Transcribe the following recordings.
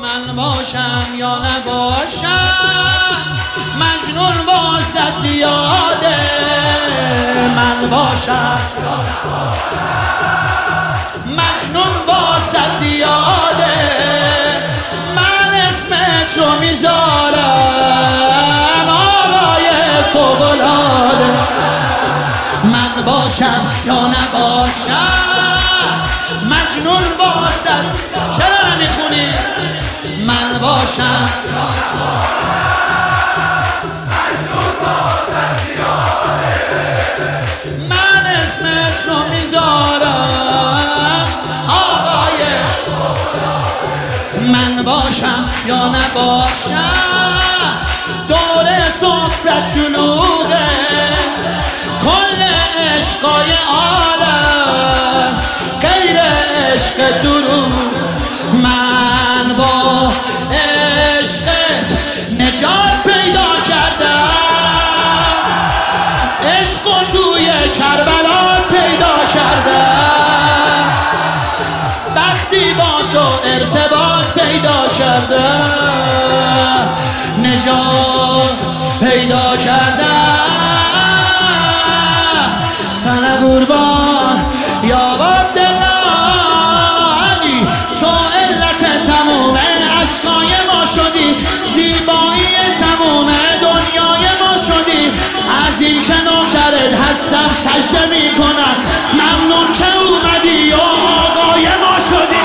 من باشم یا نباشم مجنون واسط زیاده. من باشم یا نباشم مجنون واسط زیاده. من اسمت رو میذارم آقای فوق‌العاده. من باشم یا نباشم مجنون واسط. چرا نمیخونی؟ من باشم مجنون واسط زیاده. من اسمت رو میذارم آقای. من باشم یا نباشم دور سفرت شلوغه. کل عشقای عالم غیر عشق دروغ. من با عشقت نجات پیدا کردم. عشق و توی کربلا پیدا کردم. وقتی با تو ارتباط پیدا کردم نجات پیدا کردم. سنه قربان یا عبدالله تو علت تموم عشقای ما شدی. زیبایی تموم دنیای ما شدی. از این که نوکرت هستم سجده میکنم. ممنون که اومدی یا آقای ما شدی.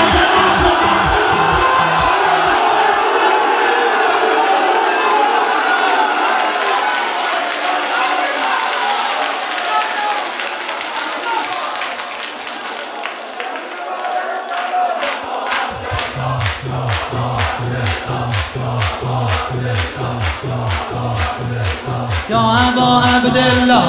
یا ابا عبدالله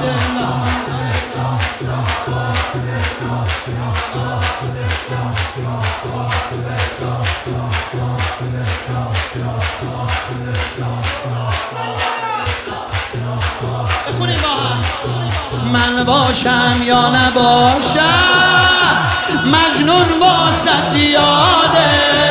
بخونیم با هم. من باشم یا نباشم مجنون واسط زیاده.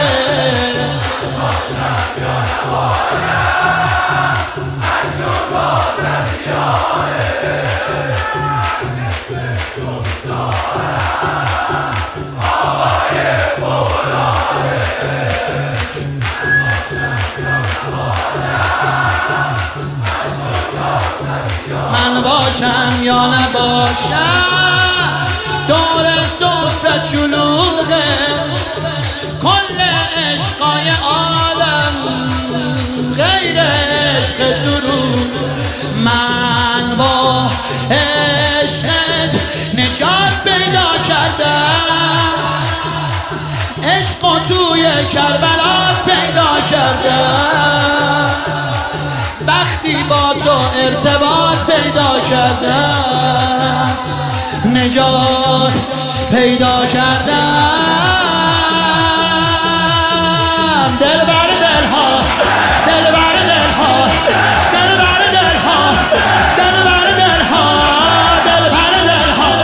من باشم یا نباشم دور سفرت شلوغه. کل عشقای عالم غیر عشق دروغ. من با عشقت نجات پیدا کردم. عشق و توی کربلا پیدا کردم. وقتی با تو ارتباط پیدا کردم نجات پیدا کردم. دل بر دلها دل بر دلها دل بر دلها دل بر دلها دل بر دلها.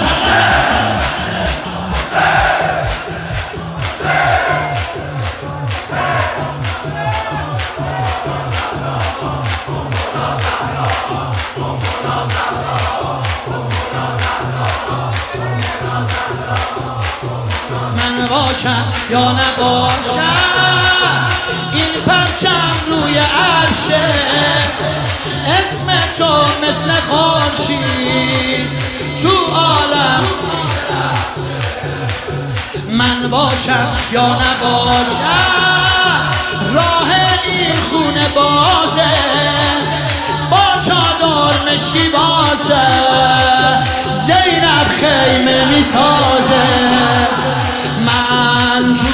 من باشم یا نباشم این پرچم روی عرشه. اسم تو مثل خورشید تو عالم. من باشم یا نباشم راه این خونه بازه. با چادر مشکی بازه زینب خیمه میسازه. من تو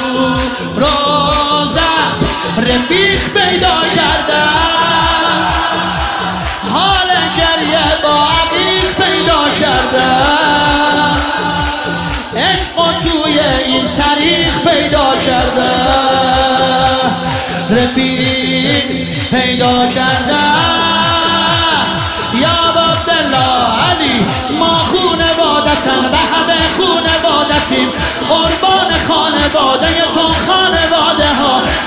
روزت رفیق پیدا کردم. حال گریه با عقیق پیدا کردم. عشق و توی این طریق پیدا کردم. رفیق پیدا کردم. یا عبدالله علی ما خونوادتن و همه خونوادتیم. قربان خانواده تو خانواده ها.